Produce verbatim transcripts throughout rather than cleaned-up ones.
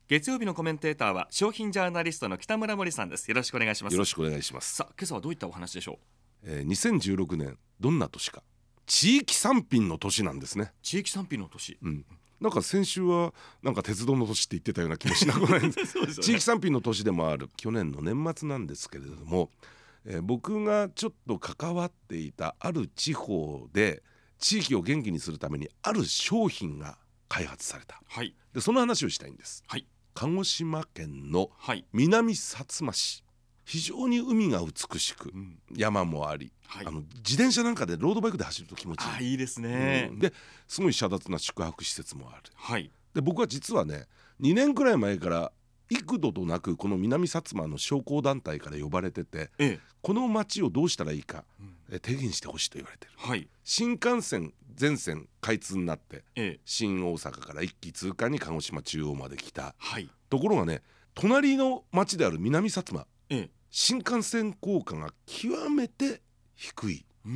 月曜日のコメンテーターは商品ジャーナリストの北村森さんです。よろしくお願いします。 よろしくお願いします。 さあ、今朝はどういったお話でしょう。 えー、にせんじゅうろくねんどんな年か。地域産品の年なんですね。 地域産品の年、 うん、なんか先週はなんか鉄道の年って言ってたような気もしなくないんですそうですよね。 地域産品の年でもある去年の年末なんですけれども、えー、僕がちょっと関わっていたある地方で地域を元気にするためにある商品が開発された、 はい、 でその話をしたいんです、 はい、 鹿児島県のはい、 南薩摩市、非常に海が美しく、 うん、 山もあり、 はい、 あの自転車なんかでロードバイクで走ると気持ちいい。 あ、いいですね、 うん、ですごい遮奪な宿泊施設もある、 はい、 で僕は実はねにねんくらい前から幾度となくこの南薩摩の商工団体から呼ばれてて、 ええ、 この町をどうしたらいいか、 うん、 え提言してほしいと言われてる、 はい、 新幹線全線開通になって、 ええ、 新大阪から一気通過に鹿児島中央まで来た、 はい、 ところがね隣の町である南薩摩、 ええ、 新幹線効果が極めて低い、 うん、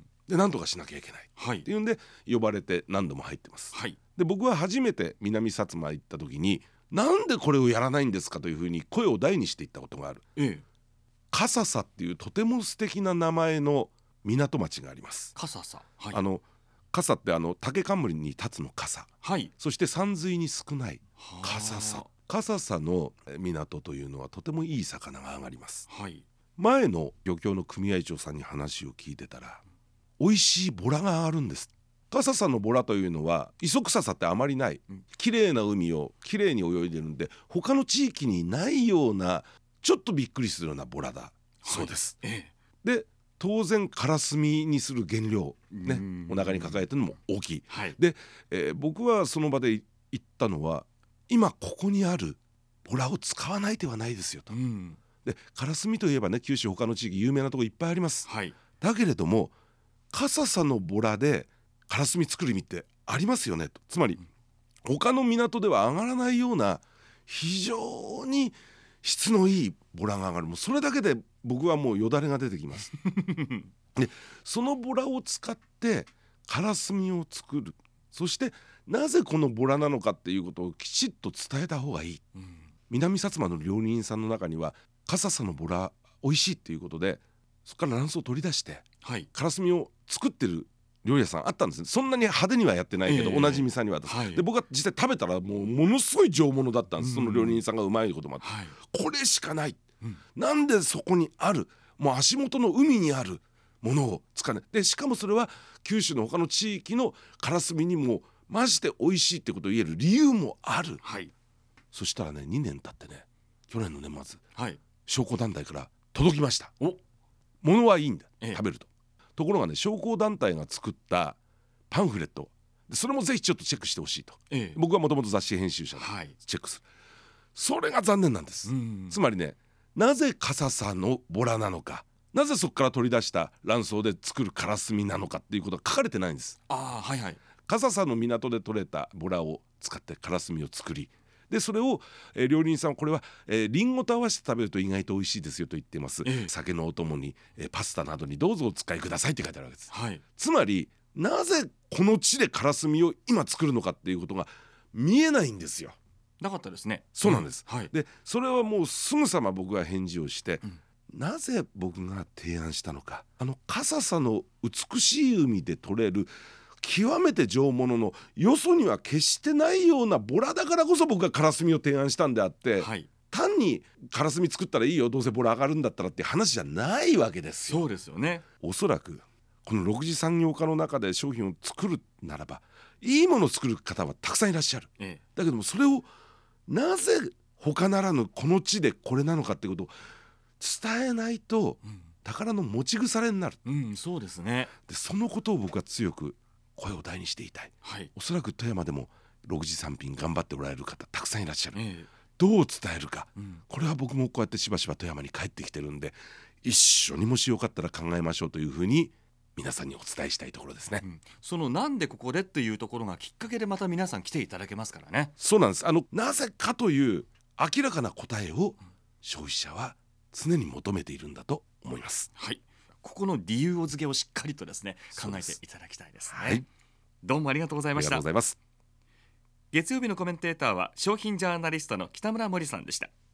で何とかしなきゃいけない、 はい、 っていうんで呼ばれて何度も入ってます、 はい、 で僕は初めて南薩摩行った時になんでこれをやらないんですかというふうに声を大にして言ったことがある。 ええ、 笠佐っていうとても素敵な名前の港町があります。 笠佐、はい、 あの笠ってあの竹冠に立つの笠、 はい、 そして山水に少ないはあ、 笠佐。笠佐の港というのはとてもいい魚が上がります、 はい、 前の漁協の組合長さんに話を聞いてたら美味しいボラがあるんです。笠佐のボラというのは磯臭さってあまりない、うん、綺麗な海を綺麗に泳いでるんで他の地域にないようなちょっとびっくりするようなボラだそうです、 はい、ええ、で当然カラスミにする原料、ね、お腹に抱えてるのも大きい、はい、で、えー、僕はその場で言ったのは今ここにあるボラを使わない手はないですよと、うん、でカラスミといえばね九州他の地域有名なところいっぱいあります、はい、だけれども笠佐のボラでカラスミ作る意味ってありますよねと。つまり他の港では上がらないような非常に質のいいボラが上がる。もうそれだけで僕はもうよだれが出てきますでそのボラを使ってカラスミを作る、そしてなぜこのボラなのかっていうことをきちっと伝えた方がいい、うん、南薩摩の料理人さんの中には笠佐のボラ美味しいっていうことでそこから卵巣を取り出して、はい、カラスミを作ってる料理屋さんあったんですね。そんなに派手にはやってないけど、えー、同じ店には、はい、で僕は実際食べたらもうものすごい上物だったんです、うん、その料理人さんがうまいこともあって、はい、これしかない、うん、なんでそこにあるもう足元の海にあるものを使わないで、しかもそれは九州の他の地域のカラスミにもマジで美味しいってことを言える理由もある、はい、そしたらねにねん経ってね去年の年末、はい、商工団体から届きました。お物はいいんだ、ええ、食べると。ところがね商工団体が作ったパンフレットでそれもぜひちょっとチェックしてほしいと、ええ、僕はもともと雑誌編集者でチェックする、はい、それが残念なんです。つまりねなぜ笠佐のボラなのか、なぜそこから取り出した卵巣で作るカラスミなのかっていうことが書かれてないんです。あ、はいはい、笠佐の港で取れたボラを使ってカラスミを作り、でそれを、えー、料理人さんはこれは、えー、リンゴと合わせて食べると意外と美味しいですよと言っています、ええ、酒のお供に、えー、パスタなどにどうぞお使いくださいって書いてあるわけです、はい、つまりなぜこの地でカラスミを今作るのかっていうことが見えないんですよ。 なかったですね。 そうなんです、 うん、はい、 でそれはもうすぐさま僕が返事をして、うん、なぜ僕が提案したのか、あの笠佐の美しい海で取れる極めて上物のよそには決してないようなボラだからこそ僕がカラスミを提案したんであって、はい、単にカラスミ作ったらいいよどうせボラ上がるんだったらって話じゃないわけですよ。 そうですよね。 おそらくこのろく次産業化の中で商品を作るならばいいものを作る方はたくさんいらっしゃる、ええ、だけどもそれをなぜ他ならぬこの地でこれなのかってことを伝えないと、うん、宝の持ち腐れになる、うん、そうですね。でそのことを僕は強く声を大にして言いたい、はい、おそらく富山でもろく次産品頑張っておられる方たくさんいらっしゃる、ええ、どう伝えるか、うん、これは僕もこうやってしばしば富山に帰ってきてるんで一緒にもしよかったら考えましょうというふうに皆さんにお伝えしたいところですね、うん、 そのなんでここでっていうところがきっかけでまた皆さん来ていただけますからね。 そうなんです。あのなぜかという明らかな答えを消費者は常に求めているんだと思います、 はい、ここの理由付けをしっかりとですね考えていただきたいですね、はい、どうもありがとうございました。 ありがとうございます。 月曜日のコメンテーターは商品ジャーナリストの北村森さんでした。